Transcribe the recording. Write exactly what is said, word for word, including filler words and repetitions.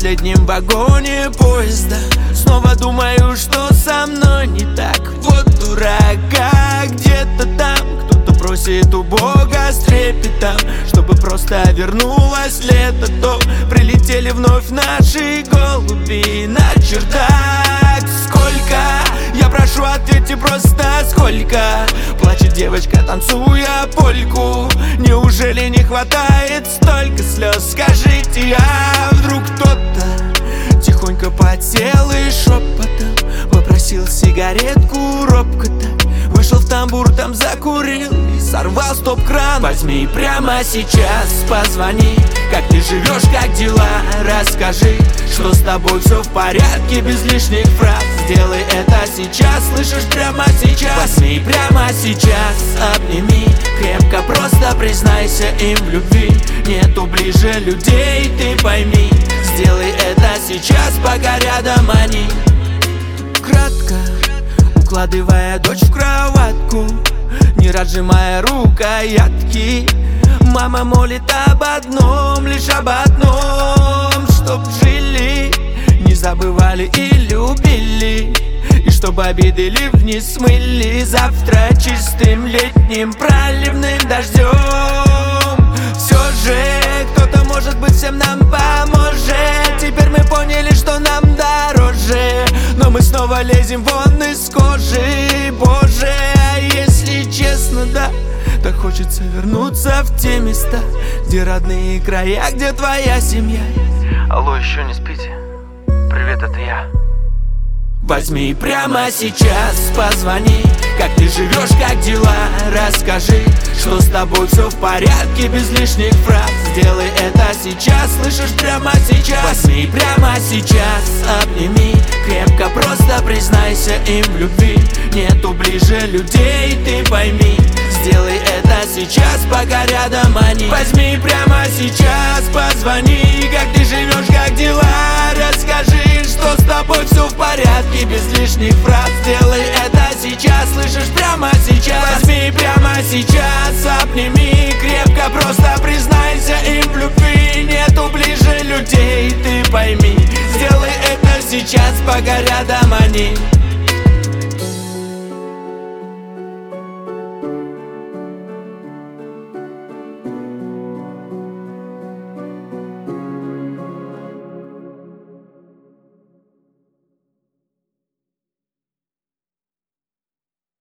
последнем вагоне поезда. Снова думаю, что со мной не так. Вот дурака где-то там. Кто-то просит у Бога с трепетом, чтобы просто вернулось лето. То прилетели вновь наши голуби на чердак. Сколько? Я прошу, ответьте просто сколько. Плачет девочка, танцуя польку. Неужели не хватает столько слез? Скажите, а вдруг кто-то тихонько подсел и шепотом попросил сигаретку робко так. Вышел в тамбур, там закурил и сорвал стоп-кран. Возьми прямо сейчас, позвони. Как ты живешь, как дела? Расскажи, что с тобой все в порядке, без лишних фраз. Сделай это сейчас, слышишь, прямо сейчас. Возьми прямо сейчас, обними крепко, просто признайся им в любви. Нету ближе людей, ты пойми. Сделай это сейчас, пока рядом они. Кратко укладывая дочь в кроватку, не разжимая рукоятки, мама молит об одном, лишь об одном: чтоб жили, не забывали и любили, и чтобы обиды ливни смыли завтра чистым летним проливным дождем. Все же кто-то, может быть, всем нам поможет. Теперь мы поняли, что нам дороже, но мы снова лезем вон из кожи. Боже, а если честно, да, так хочется вернуться в те места, где родные края, где твоя семья. Алло, еще не спите? Привет, это я. Возьми прямо сейчас, позвони. Как ты живешь, как дела? Расскажи, что с тобой все в порядке, без лишних фраз. Сделай это сейчас, слышишь, прямо сейчас. Возьми прямо сейчас, обними крепко, просто признайся им в любви. Нету ближе людей, ты пойми. Сделай это сейчас, пока рядом они. Возьми прямо сейчас, позвони. Как ты живешь, как дела? Расскажи, что с тобой все в порядке, без лишних фраз. Сделай это сейчас, слышишь, прямо сейчас. Возьми прямо сейчас, обними крепко, просто признайся им в любви. Нету ближе людей, ты пойми. Сделай это сейчас, пока рядом они.